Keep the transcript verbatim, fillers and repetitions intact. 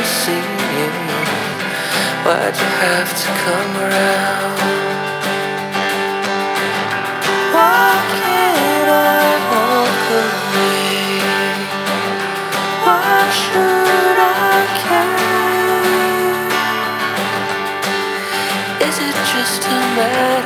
see you. Why'd you have to come around? Why can't I walk away? Why should I care? Is it just a matter